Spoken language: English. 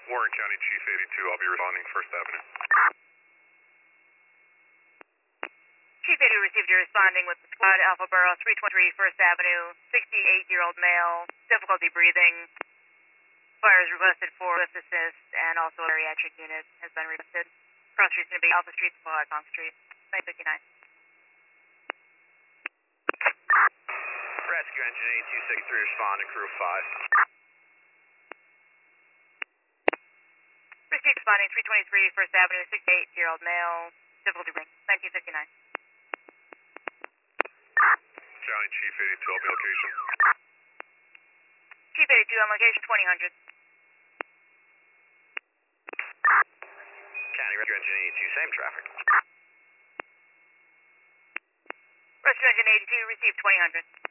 Warren County Chief 82, I'll be responding First Avenue. Chief 82 received you responding with the squad, Alpha Borough 323 First Avenue, 68-year-old male, difficulty breathing. Fire is requested for lift assist, and also a bariatric unit has been requested. Cross street's going to be Alpha Street, Hong Street, 959. Rescue Engine 8263 responding, crew 5. Received responding 323 First Avenue, 68-year-old male, difficulty breathing, 1959. County Chief 82, I'll be location. Chief 82 on location 2000. County Rescue Engine 82, same traffic. Rescue Engine 82 received 2000.